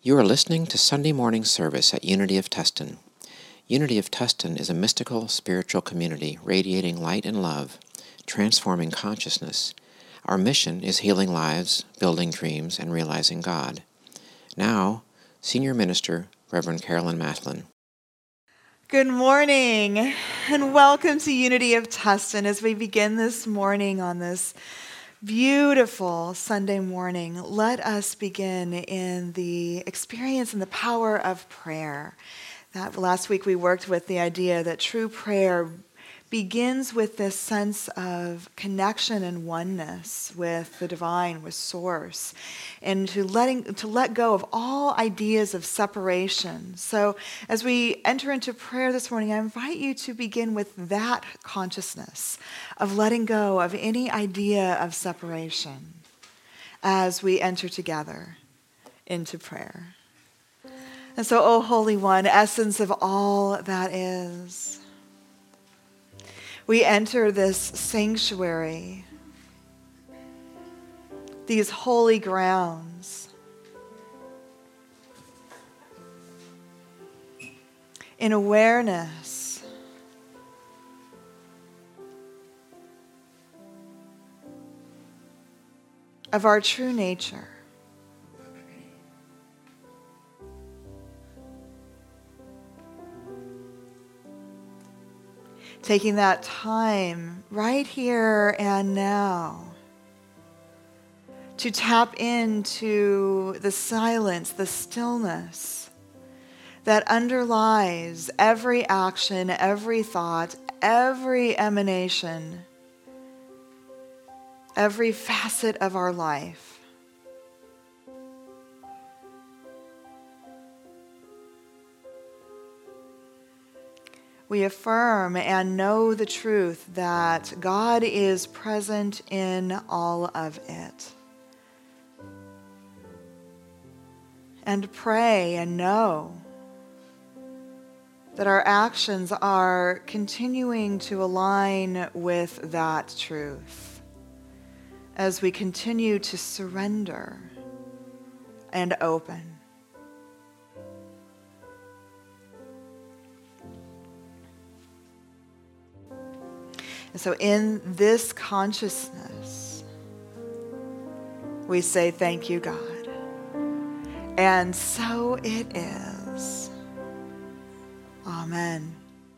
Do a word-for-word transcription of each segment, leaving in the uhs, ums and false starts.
You are listening to Sunday morning service at Unity of Tustin. Unity of Tustin is a mystical, spiritual community radiating light and love, transforming consciousness. Our mission is healing lives, building dreams, and realizing God. Now, Senior Minister, Reverend Carolyn Mathlin. Good morning, and welcome to Unity of Tustin as we begin this morning on this beautiful Sunday morning. Let us begin in the experience and the power of prayer. That last week we worked with the idea that true prayer begins with this sense of connection and oneness with the divine, with Source, and to letting to let go of all ideas of separation. So as we enter into prayer this morning, I invite you to begin with that consciousness of letting go of any idea of separation as we enter together into prayer. And so, O Holy One, essence of all that is, we enter this sanctuary, these holy grounds, in awareness of our true nature. Taking that time right here and now to tap into the silence, the stillness that underlies every action, every thought, every emanation, every facet of our life. We affirm and know the truth that God is present in all of it. And pray and know that our actions are continuing to align with that truth as we continue to surrender and open. And so in this consciousness, we say, thank you, God. And so it is. Amen.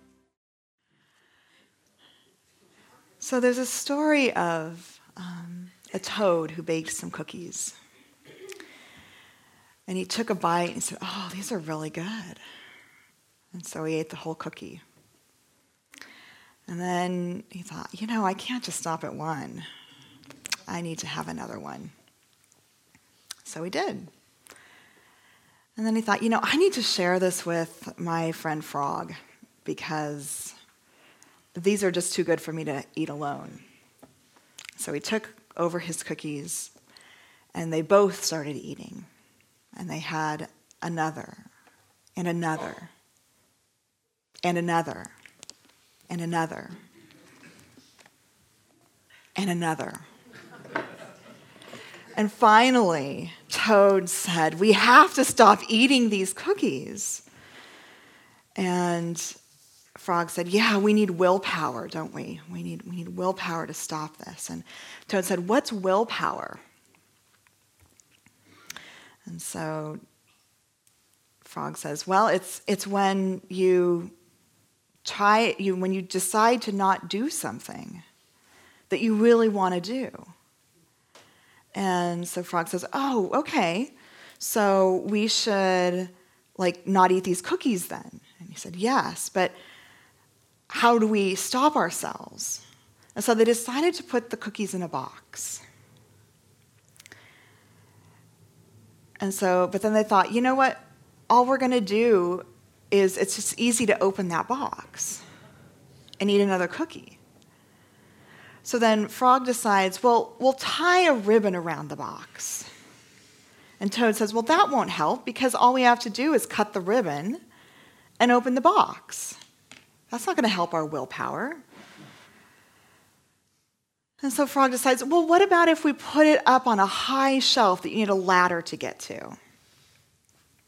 So there's a story of um, a toad who baked some cookies. And he took a bite and he said, oh, these are really good. And so he ate the whole cookie. And then he thought, you know, I can't just stop at one. I need to have another one. So he did. And then he thought, you know, I need to share this with my friend Frog because these are just too good for me to eat alone. So he took over his cookies and they both started eating. And they had another and another and another. And another, and another. And finally, Toad said, we have to stop eating these cookies. And Frog said, yeah, we need willpower, don't we? We need, we need willpower to stop this. And Toad said, what's willpower? And so Frog says, well, it's it's when you Try you when you decide to not do something that you really want to do. And so Frog says, oh, okay, so we should like not eat these cookies then. And he said, yes, but how do we stop ourselves? And so they decided to put the cookies in a box. And so, but then they thought, you know what, all we're going to do is it's just easy to open that box and eat another cookie. So then Frog decides, well, we'll tie a ribbon around the box. And Toad says, well, that won't help because all we have to do is cut the ribbon and open the box. That's not going to help our willpower. And so Frog decides, well, what about if we put it up on a high shelf that you need a ladder to get to?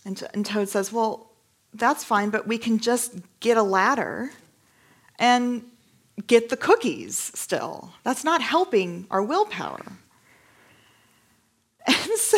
And, and Toad says, well, that's fine, but we can just get a ladder and get the cookies still. That's not helping our willpower. And so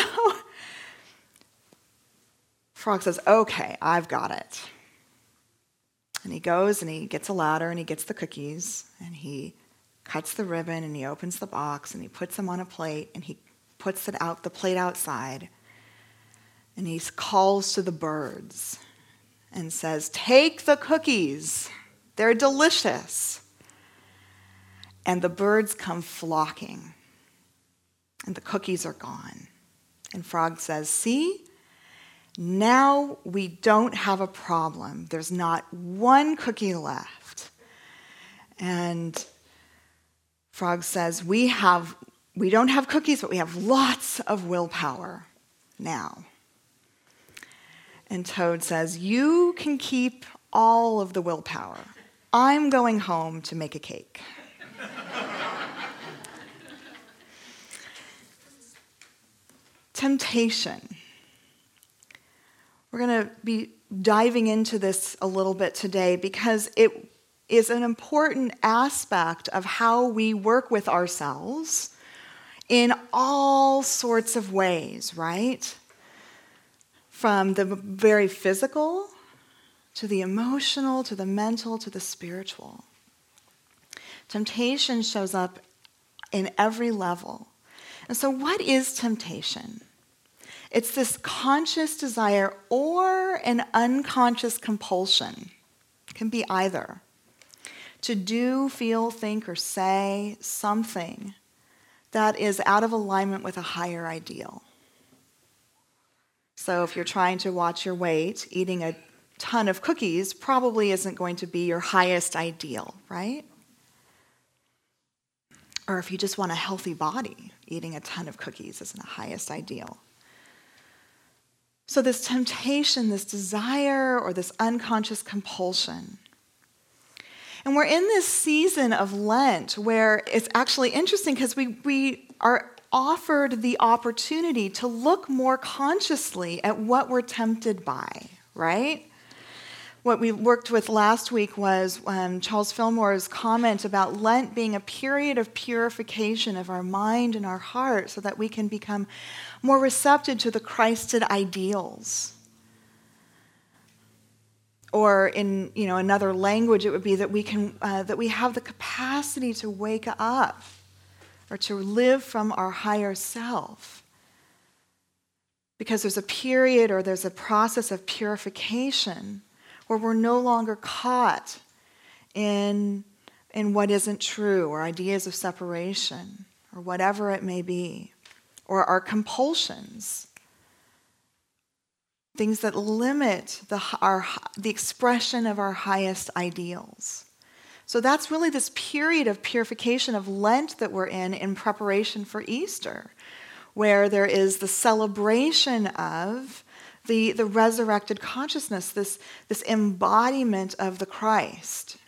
Frog says, okay, I've got it. And he goes and he gets a ladder and he gets the cookies and he cuts the ribbon and he opens the box and he puts them on a plate and he puts it out the plate outside and he calls to the birds and says, take the cookies. They're delicious. And the birds come flocking and the cookies are gone. And Frog says, see, now we don't have a problem. There's not one cookie left. And Frog says, we have, we don't have cookies, but we have lots of willpower now. And Toad says, you can keep all of the willpower. I'm going home to make a cake. Temptation. We're going to be diving into this a little bit today because it is an important aspect of how we work with ourselves in all sorts of ways, right? From the very physical to the emotional to the mental to the spiritual. Temptation shows up in every level. And so what is temptation? It's this conscious desire or an unconscious compulsion. It can be either. To do, feel, think, or say something that is out of alignment with a higher ideal. So if you're trying to watch your weight, eating a ton of cookies probably isn't going to be your highest ideal, right? Or if you just want a healthy body, eating a ton of cookies isn't the highest ideal. So this temptation, this desire, or this unconscious compulsion. And we're in this season of Lent where it's actually interesting because we, we are offered the opportunity to look more consciously at what we're tempted by, right? What we worked with last week was um, Charles Fillmore's comment about Lent being a period of purification of our mind and our heart so that we can become more receptive to the Christed ideals. Or in you know another language, it would be that we can uh, that we have the capacity to wake up or to live from our higher self. Because there's a period or there's a process of purification where we're no longer caught in, in what isn't true or ideas of separation or whatever it may be, or our compulsions, things that limit the, our, the expression of our highest ideals. So that's really this period of purification of Lent that we're in in preparation for Easter, where there is the celebration of the, the resurrected consciousness, this, this embodiment of the Christ.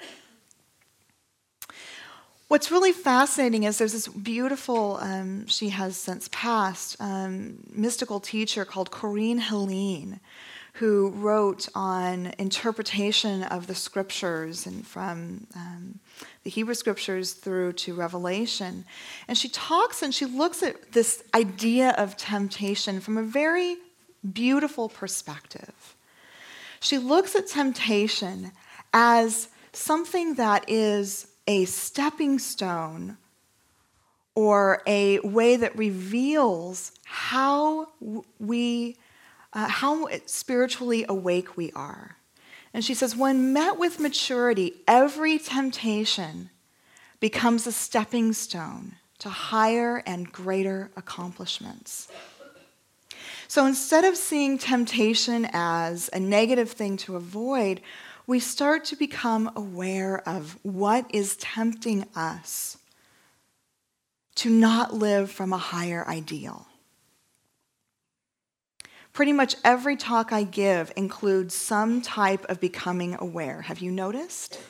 What's really fascinating is there's this beautiful, um, she has since passed, um, mystical teacher called Corinne Helene, who wrote on interpretation of the scriptures and from um, the Hebrew scriptures through to Revelation. And she talks and she looks at this idea of temptation from a very beautiful perspective. She looks at temptation as something that is a stepping stone or a way that reveals how we, uh, how spiritually awake we are. And she says, when met with maturity, every temptation becomes a stepping stone to higher and greater accomplishments. So instead of seeing temptation as a negative thing to avoid, we start to become aware of what is tempting us to not live from a higher ideal. Pretty much every talk I give includes some type of becoming aware. Have you noticed?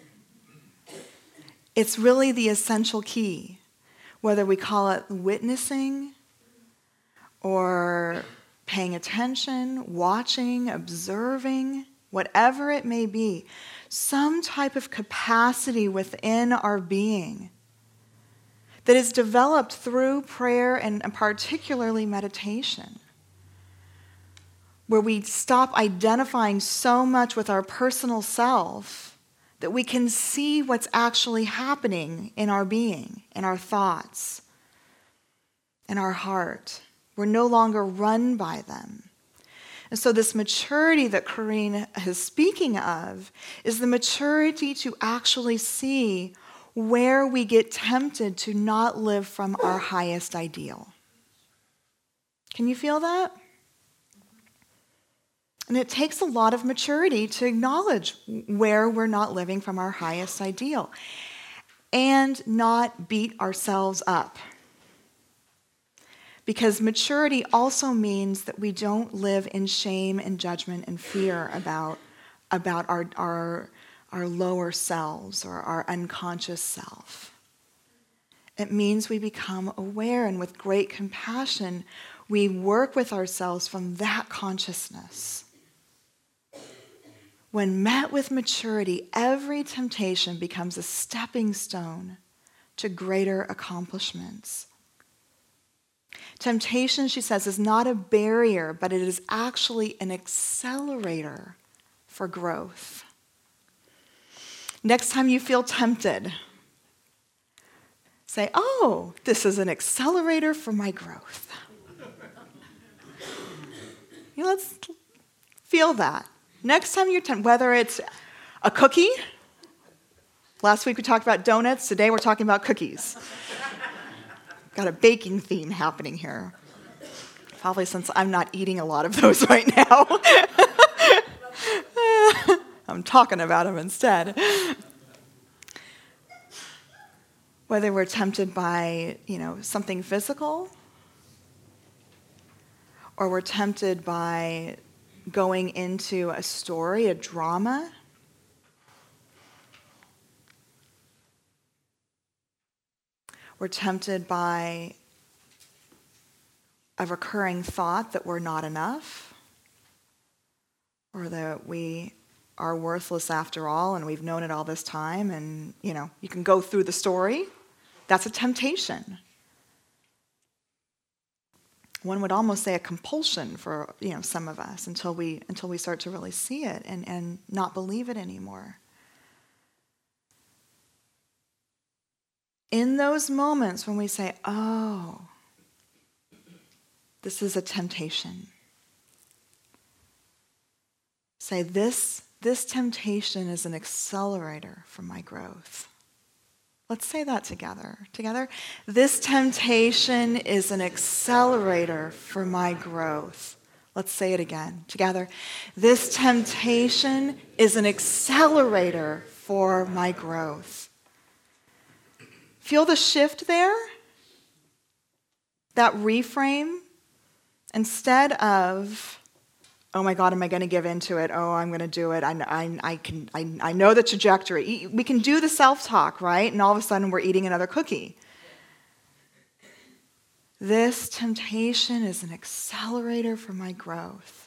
It's really the essential key, whether we call it witnessing or paying attention, watching, observing, whatever it may be, some type of capacity within our being that is developed through prayer and particularly meditation, where we stop identifying so much with our personal self that we can see what's actually happening in our being, in our thoughts, in our heart. We're no longer run by them. And so this maturity that Corinne is speaking of is the maturity to actually see where we get tempted to not live from our highest ideal. Can you feel that? And it takes a lot of maturity to acknowledge where we're not living from our highest ideal and not beat ourselves up. Because maturity also means that we don't live in shame and judgment and fear about, about our, our, our lower selves or our unconscious self. It means we become aware, and with great compassion, we work with ourselves from that consciousness. When met with maturity, every temptation becomes a stepping stone to greater accomplishments. Temptation, she says, is not a barrier, but it is actually an accelerator for growth. Next time you feel tempted, say, oh, this is an accelerator for my growth. You know, let's feel that. Next time you're tempted, whether it's a cookie, last week we talked about donuts, today we're talking about cookies. Got a baking theme happening here. Probably since I'm not eating a lot of those right now. I'm talking about them instead. Whether we're tempted by, you know, something physical, or we're tempted by going into a story, a drama, we're tempted by a recurring thought that we're not enough, or that we are worthless after all and we've known it all this time, and, you know, you can go through the story. That's a temptation. One would almost say a compulsion for, you know, some of us until we until we start to really see it and, and not believe it anymore. In those moments when we say, oh, this is a temptation. Say, this, this temptation is an accelerator for my growth. Let's say that together. Together. This temptation is an accelerator for my growth. Let's say it again. Together. This temptation is an accelerator for my growth. Feel the shift there? That reframe? Instead of, oh my God, am I going to give into it? Oh, I'm going to do it. I, I, I can. I, I know the trajectory. We can do the self-talk, right? And all of a sudden we're eating another cookie. This temptation is an accelerator for my growth.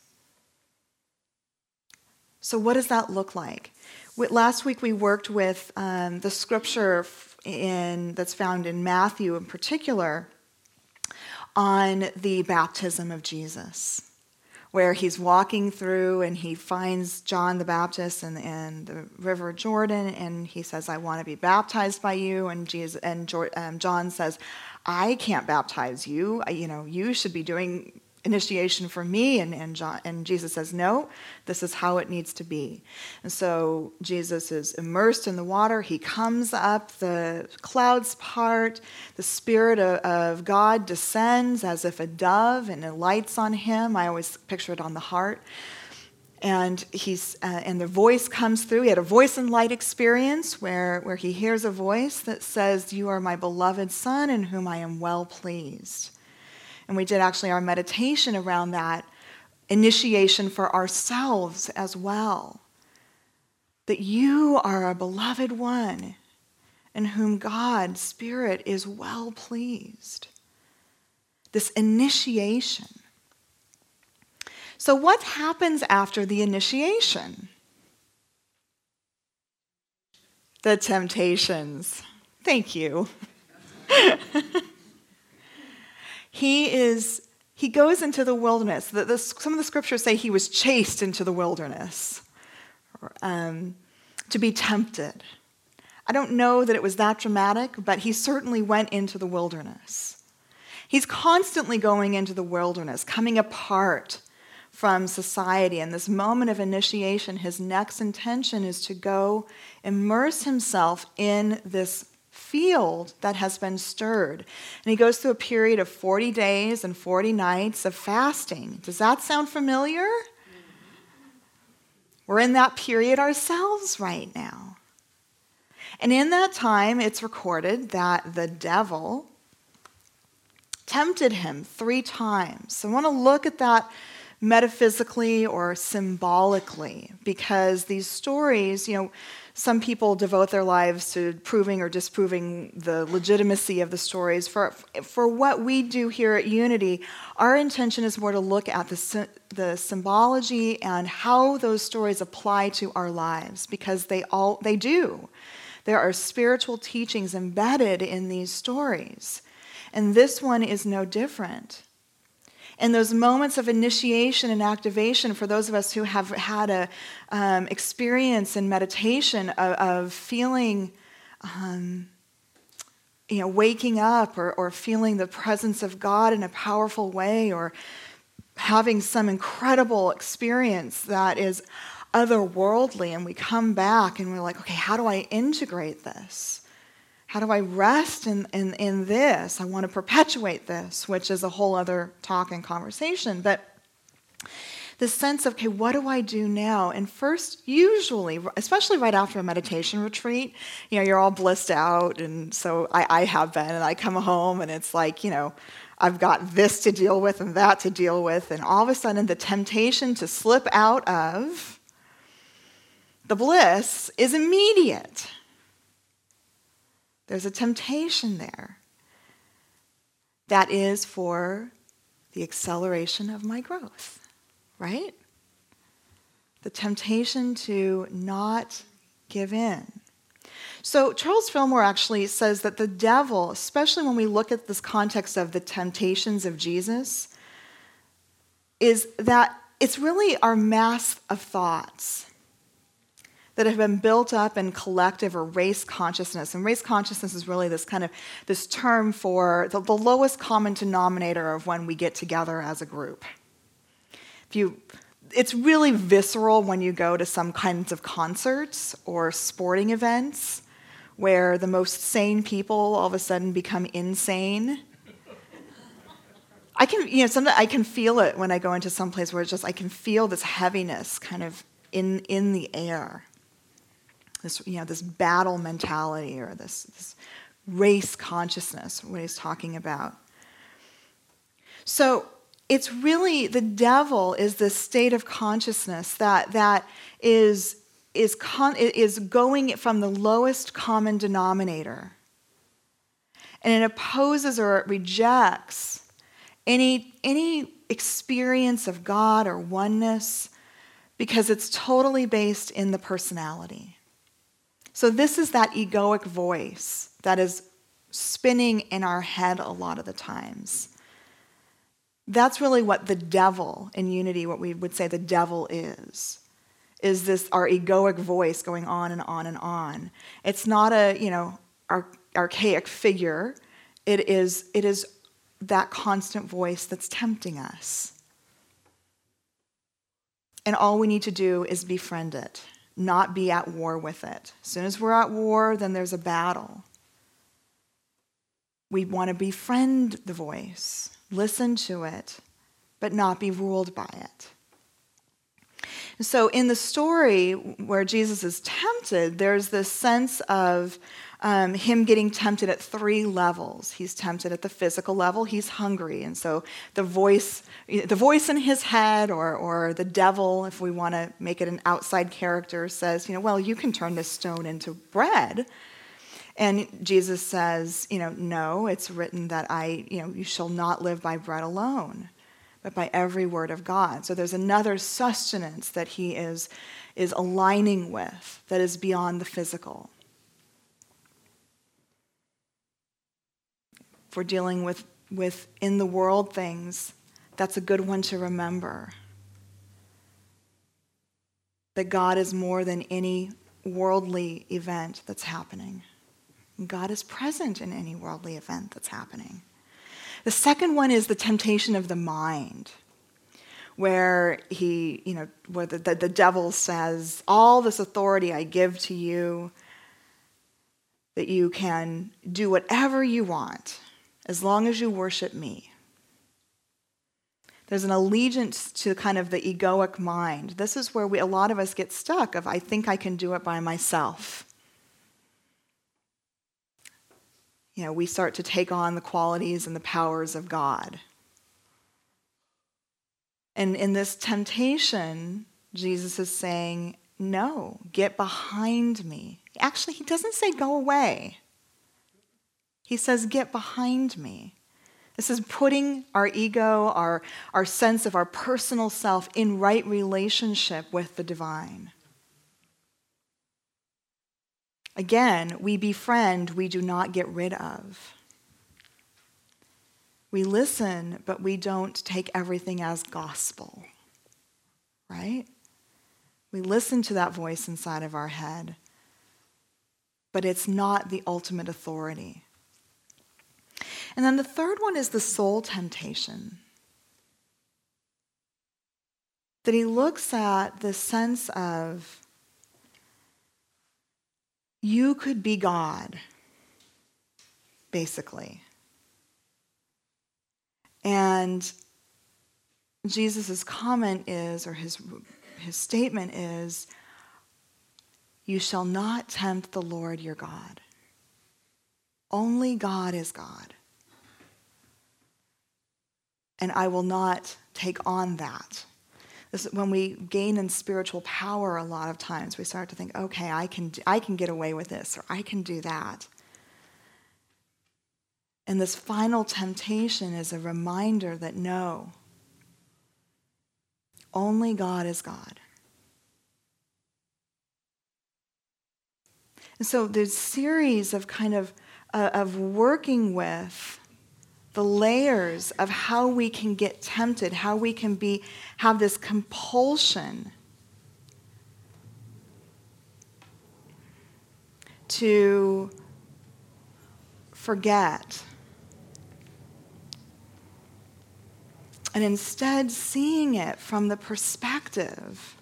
So what does that look like? Last week we worked with um, the scripture in, that's found in Matthew in particular on the baptism of Jesus, where he's walking through and he finds John the Baptist in, in the River Jordan, and he says, I want to be baptized by you. And Jesus and um, John says, I can't baptize you. I, you know, you should be doing initiation for me. And, and, John, and Jesus says, no, this is how it needs to be. And so Jesus is immersed in the water. He comes up, the clouds part, the Spirit of, of God descends as if a dove and it lights on him. I always picture it on the heart. And he's uh, and the voice comes through. He had a voice and light experience where, where he hears a voice that says, you are my beloved Son in whom I am well pleased. And we did actually our meditation around that initiation for ourselves as well. That you are a beloved one in whom God, Spirit, is well pleased. This initiation. So what happens after the initiation? The temptations. Thank you. he is, he goes into the wilderness. The, the, some of the scriptures say he was chased into the wilderness um, to be tempted. I don't know that it was that dramatic, but he certainly went into the wilderness. He's constantly going into the wilderness, coming apart from society. And this moment of initiation, his next intention is to go immerse himself in this field that has been stirred. And he goes through a period of forty days and forty nights of fasting. Does that sound familiar? Mm-hmm. We're in that period ourselves right now. And in that time, it's recorded that the devil tempted him three times. So I want to look at that metaphysically or symbolically, because these stories, you know, some people devote their lives to proving or disproving the legitimacy of the stories. For, for what we do here at Unity, our intention is more to look at the, the symbology and how those stories apply to our lives, because they all they do. There are spiritual teachings embedded in these stories. And this one is no different. And those moments of initiation and activation, for those of us who have had a um, experience in meditation of, of feeling, um, you know, waking up or, or feeling the presence of God in a powerful way, or having some incredible experience that is otherworldly, and we come back and we're like, okay, how do I integrate this? How do I rest in, in, in this? I want to perpetuate this, which is a whole other talk and conversation. But the sense of, okay, what do I do now? And first, usually, especially right after a meditation retreat, you know, you're all blissed out. And so I, I have been, and I come home and it's like, you know, I've got this to deal with and that to deal with. And all of a sudden, the temptation to slip out of the bliss is immediate. There's a temptation there that is for the acceleration of my growth, right? The temptation to not give in. So Charles Fillmore actually says that the devil, especially when we look at this context of the temptations of Jesus, is that it's really our mass of thoughts that have been built up in collective or race consciousness. And race consciousness is really this kind of, this term for the, the lowest common denominator of when we get together as a group. If you, it's really visceral when you go to some kinds of concerts or sporting events where the most sane people all of a sudden become insane. I can, you know, sometimes I can feel it when I go into some place where it's just, I can feel this heaviness kind of in, in the air. This, you know, this battle mentality or this, this race consciousness, what he's talking about. So it's really, the devil is this state of consciousness that that is is con, is going from the lowest common denominator, and it opposes or it rejects any any experience of God or oneness, because it's totally based in the personality. So this is that egoic voice that is spinning in our head a lot of the times. That's really what the devil in Unity, what we would say the devil is, is this our egoic voice going on and on and on. It's not a, you know, ar- archaic figure. It is, it is that constant voice that's tempting us. And all we need to do is befriend it. Not be at war with it. As soon as we're at war, then there's a battle. We want to befriend the voice, listen to it, but not be ruled by it. So in the story where Jesus is tempted, there's this sense of um, him getting tempted at three levels. He's tempted at the physical level. He's hungry. And so the voice, the voice in his head, or, or the devil, if we want to make it an outside character, says, you know, well, you can turn this stone into bread. And Jesus says, you know, no, it's written that I, you know, you shall not live by bread alone, but by every word of God. So there's another sustenance that he is, is aligning with that is beyond the physical. If we're dealing with, with in the world things, that's a good one to remember. That God is more than any worldly event that's happening. God is present in any worldly event that's happening. The second one is the temptation of the mind, where he, you know, where the, the, the devil says, all this authority I give to you, that you can do whatever you want as long as you worship me. There's an allegiance to kind of the egoic mind. This is where we, a lot of us get stuck of, I think I can do it by myself. You know, we start to take on the qualities and the powers of God. And in this temptation, Jesus is saying, no, get behind me. Actually, he doesn't say go away. He says, get behind me. This is putting our ego, our, our sense of our personal self in right relationship with the divine. Again, we befriend, we do not get rid of. We listen, but we don't take everything as gospel, right? We listen to that voice inside of our head, but it's not the ultimate authority. And then the third one is the soul temptation. That he looks at the sense of, you could be God, basically. And Jesus' comment is, or his, his statement is, you shall not tempt the Lord your God. Only God is God. And I will not take on that. This, when we gain in spiritual power, a lot of times we start to think, okay, I can, I can get away with this, or I can do that. And this final temptation is a reminder that no, only God is God. And so there's a series of kind of, uh, of working with the layers of how we can get tempted, how we can be have this compulsion to forget. And instead seeing it from the perspective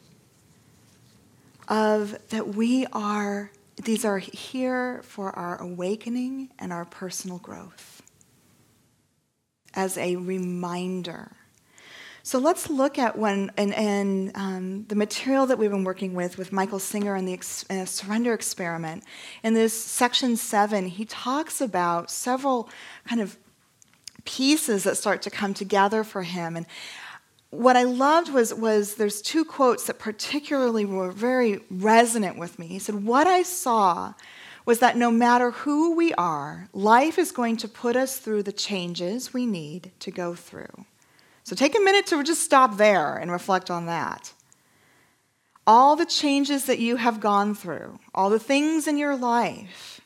of that we are, these are here for our awakening and our personal growth. As a reminder. So let's look at when, and, and um, the material that we've been working with, with Michael Singer and the ex, uh, Surrender Experiment. In this section seven, he talks about several kind of pieces that start to come together for him. And what I loved was, was there's two quotes that particularly were very resonant with me. He said, what I saw was that no matter who we are, life is going to put us through the changes we need to go through. So take a minute to just stop there and reflect on that. All the changes that you have gone through, all the things in your life,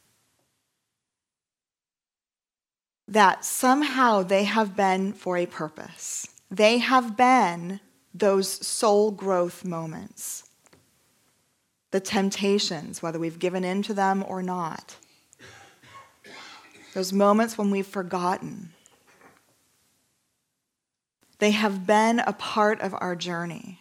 that somehow they have been for a purpose. They have been those soul growth moments. The temptations, whether we've given in to them or not. Those moments when we've forgotten. They have been a part of our journey.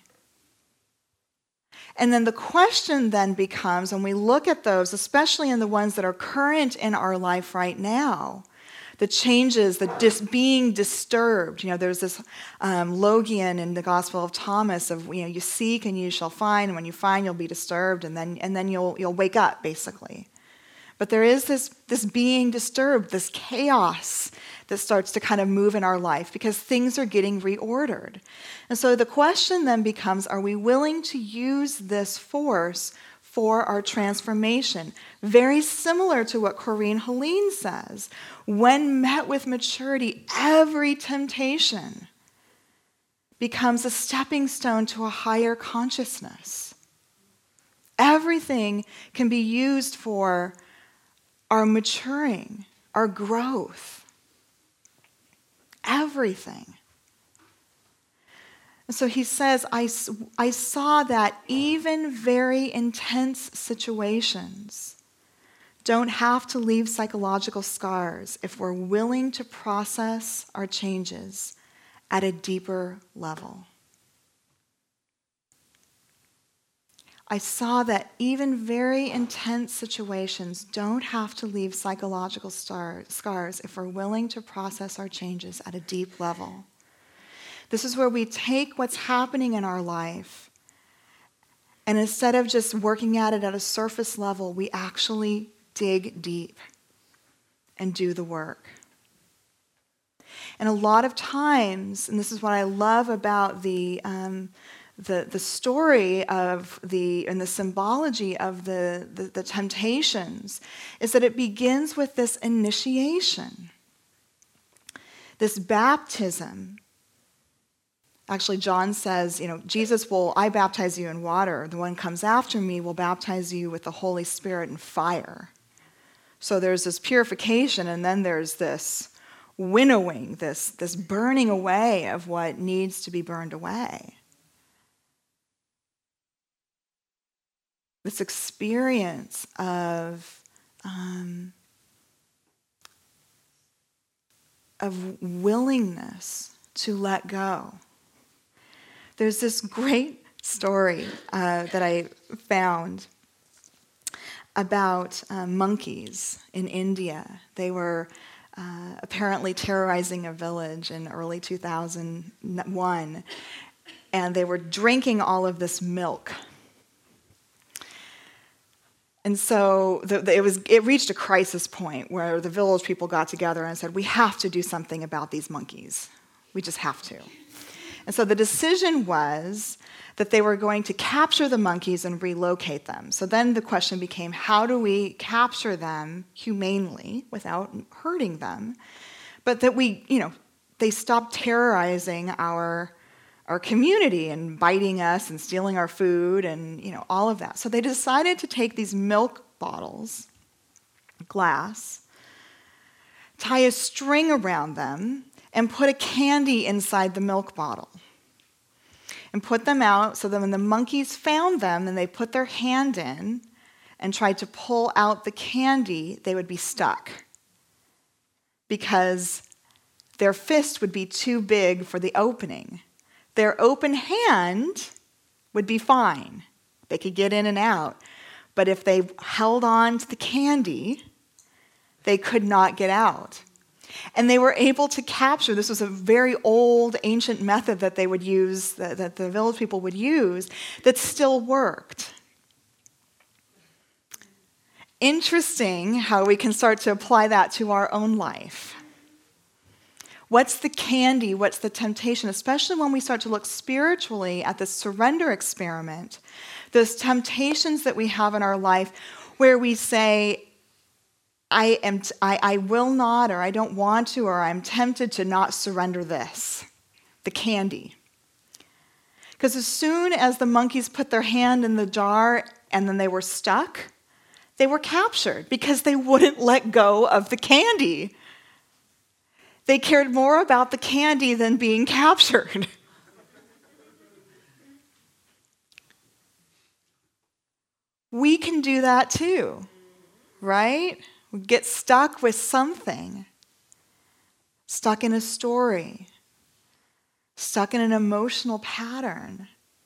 And then the question then becomes, when we look at those, especially in the ones that are current in our life right now, the changes, the dis- being disturbed. You know, there's this um, Logian in the Gospel of Thomas of, you know, you seek and you shall find, and when you find, you'll be disturbed, and then and then you'll you'll wake up, basically. But there is this this being disturbed, this chaos that starts to kind of move in our life because things are getting reordered. And so the question then becomes, are we willing to use this force for our transformation? Very similar to what Corinne Helene says. When met with maturity, every temptation becomes a stepping stone to a higher consciousness. Everything can be used for our maturing, our growth. Everything. And so he says, I, I saw that even very intense situations don't have to leave psychological scars if we're willing to process our changes at a deeper level. I saw that even very intense situations don't have to leave psychological star- scars if we're willing to process our changes at a deep level. This is where we take what's happening in our life, and instead of just working at it at a surface level, we actually dig deep and do the work. And a lot of times, and this is what I love about the um, the, the story of the and the symbology of the, the, the temptations, is that it begins with this initiation, this baptism. Actually, John says, you know, Jesus will, I baptize you in water. The one comes after me will baptize you with the Holy Spirit and fire. So there's this purification, and then there's this winnowing, this, this burning away of what needs to be burned away. This experience of, um, of willingness to let go. There's this great story uh, that I found about uh, monkeys in India. They were uh, apparently terrorizing a village in early two thousand one, and they were drinking all of this milk. And so the, the, it was it reached a crisis point where the village people got together and said, we have to do something about these monkeys. We just have to. And so the decision was that they were going to capture the monkeys and relocate them. So then the question became, how do we capture them humanely without hurting them? But that we, you know, they stopped terrorizing our, our community and biting us and stealing our food and, you know, all of that. So they decided to take these milk bottles, glass, tie a string around them, and put a candy inside the milk bottle. And put them out so that when the monkeys found them and they put their hand in and tried to pull out the candy, they would be stuck. Because their fist would be too big for the opening. Their open hand would be fine. They could get in and out. But if they held on to the candy, they could not get out. And they were able to capture, this was a very old, ancient method that they would use, that, that the village people would use, that still worked. Interesting how we can start to apply that to our own life. What's the candy? What's the temptation? Especially when we start to look spiritually at the surrender experiment, those temptations that we have in our life where we say, I am. T- I, I will not, or I don't want to, or I'm tempted to not surrender this, the candy. Because as soon as the monkeys put their hand in the jar and then they were stuck, they were captured because they wouldn't let go of the candy. They cared more about the candy than being captured. We can do that too, right? We get stuck with something, stuck in a story, stuck in an emotional pattern,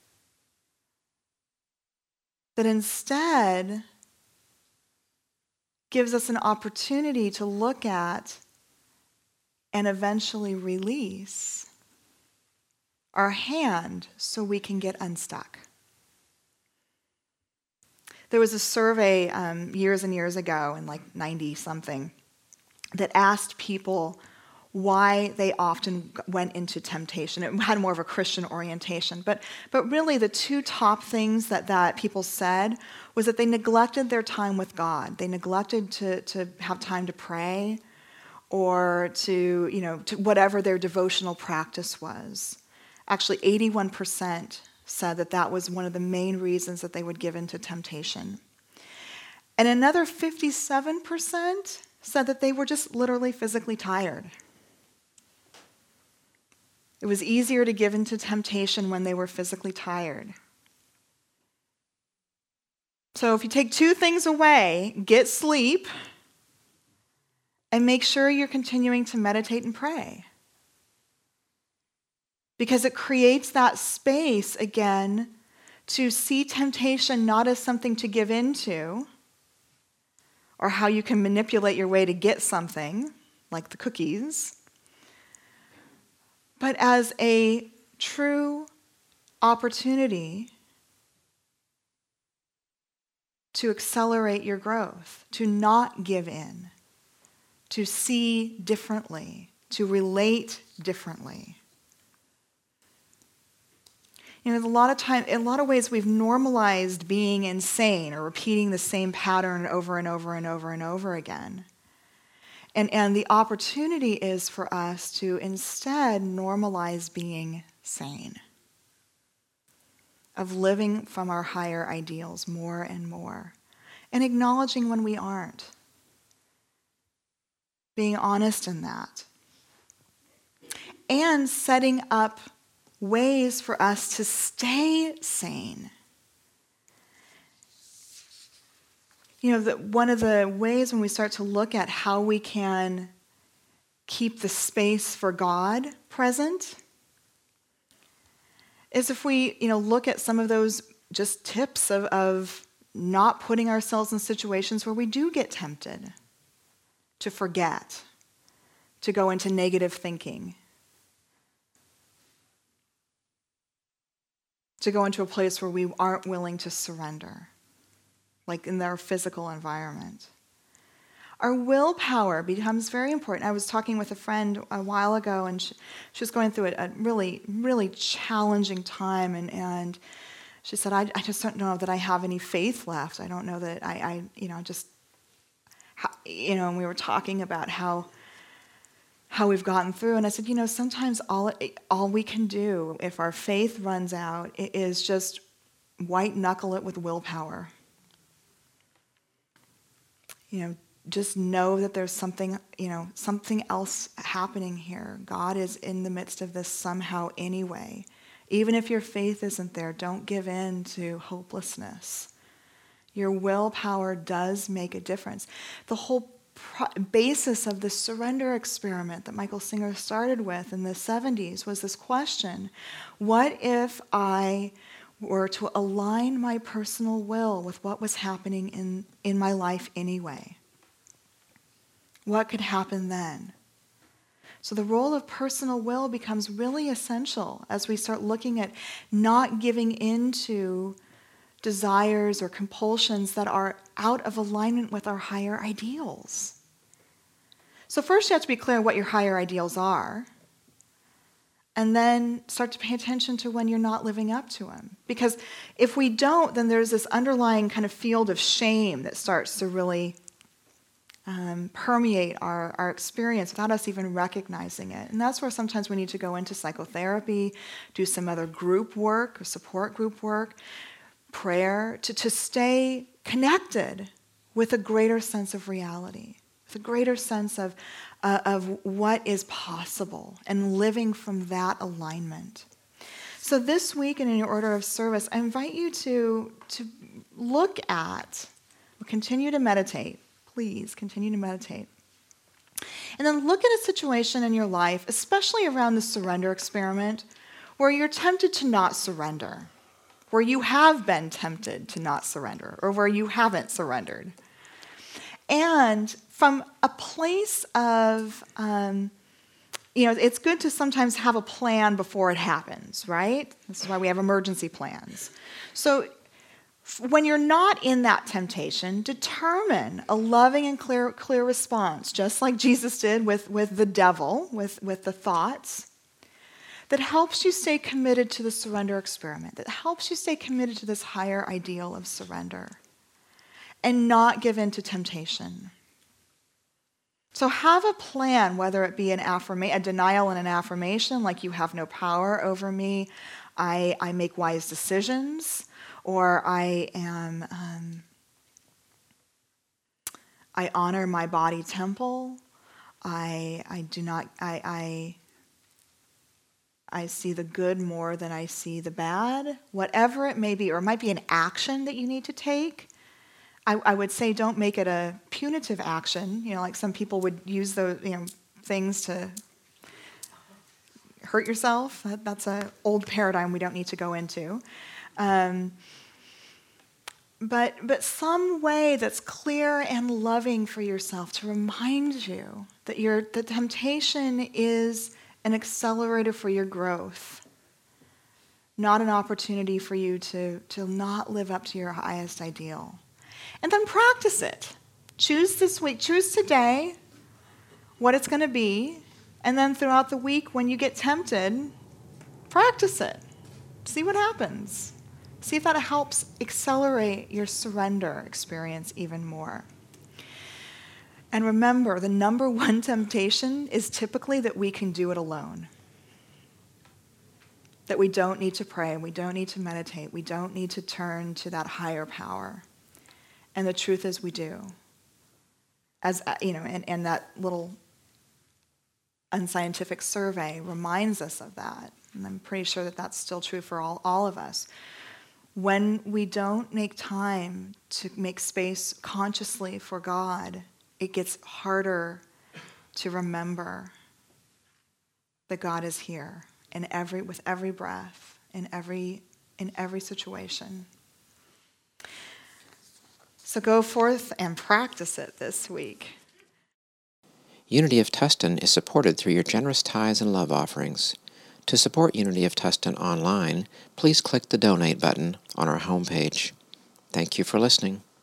that instead gives us an opportunity to look at and eventually release our hand so we can get unstuck. There was a survey um, years and years ago, in like ninety-something, that asked people why they often went into temptation. It had more of a Christian orientation. But, but really the two top things that, that people said was that they neglected their time with God. They neglected to, to have time to pray or to, you know, to whatever their devotional practice was. Actually, eighty-one percent said that that was one of the main reasons that they would give in to temptation. And another fifty-seven percent said that they were just literally physically tired. It was easier to give in to temptation when they were physically tired. So if you take two things away, get sleep, and make sure you're continuing to meditate and pray. Because it creates that space again to see temptation not as something to give into, or how you can manipulate your way to get something, like the cookies, but as a true opportunity to accelerate your growth, to not give in, to see differently, to relate differently. You know, a lot of time, in a lot of ways, we've normalized being insane or repeating the same pattern over and over and over and over again. And, and the opportunity is for us to instead normalize being sane, of living from our higher ideals more and more, and acknowledging when we aren't, being honest in that, and setting up ways for us to stay sane. You know, the, one of the ways when we start to look at how we can keep the space for God present is if we, you know, look at some of those just tips of, of not putting ourselves in situations where we do get tempted to forget, to go into negative thinking, to go into a place where we aren't willing to surrender, like in our physical environment. Our willpower becomes very important. I was talking with a friend a while ago, and she, she was going through a, a really, really challenging time, and, and she said, I, I just don't know that I have any faith left. I don't know that I, I you know, just, how, you know, and we were talking about how how we've gotten through, and I said, you know, sometimes all all we can do if our faith runs out is just white knuckle it with willpower. You know, just know that there's something, you know, something else happening here. God is in the midst of this somehow anyway. Even if your faith isn't there, don't give in to hopelessness. Your willpower does make a difference. The whole pro- basis of the surrender experiment that Michael Singer started with in the seventies was this question: what if I were to align my personal will with what was happening in, in my life anyway? What could happen then? So the role of personal will becomes really essential as we start looking at not giving into desires or compulsions that are out of alignment with our higher ideals. So first you have to be clear what your higher ideals are, and then start to pay attention to when you're not living up to them. Because if we don't, then there's this underlying kind of field of shame that starts to really um, permeate our, our experience without us even recognizing it. And that's where sometimes we need to go into psychotherapy, do some other group work or support group work, prayer, to, to stay connected with a greater sense of reality, with a greater sense of, uh, of what is possible, and living from that alignment. So this week, and in your order of service, I invite you to, to look at, or continue to meditate, please continue to meditate, and then look at a situation in your life, especially around the surrender experiment, where you're tempted to not surrender, where you have been tempted to not surrender, or where you haven't surrendered. And from a place of, um, you know, it's good to sometimes have a plan before it happens, right? This is why we have emergency plans. So when you're not in that temptation, determine a loving and clear, clear response, just like Jesus did with, with the devil, with, with the thoughts, that helps you stay committed to the surrender experiment, that helps you stay committed to this higher ideal of surrender, and not give in to temptation. So have a plan, whether it be an affirma- a denial and an affirmation, like you have no power over me, I, I make wise decisions, or I am um, I honor my body temple. I I do not I I I see the good more than I see the bad. Whatever it may be, or it might be an action that you need to take. I, I would say don't make it a punitive action. You know, like some people would use those, you know, things to hurt yourself. That, that's an old paradigm we don't need to go into. Um, but but some way that's clear and loving for yourself to remind you that your the temptation is an accelerator for your growth, not an opportunity for you to, to not live up to your highest ideal. And then practice it. Choose this week, choose today what it's going to be, and then throughout the week when you get tempted, practice it. See what happens. See if that helps accelerate your surrender experience even more. And remember, the number one temptation is typically that we can do it alone. That we don't need to pray, we don't need to meditate, we don't need to turn to that higher power. And the truth is we do. As you know, and, and that little unscientific survey reminds us of that. And I'm pretty sure that that's still true for all, all of us. When we don't make time to make space consciously for God, it gets harder to remember that God is here in every, with every breath, in every, in every situation. So go forth and practice it this week. Unity of Tustin is supported through your generous tithes and love offerings. To support Unity of Tustin online, please click the donate button on our homepage. Thank you for listening.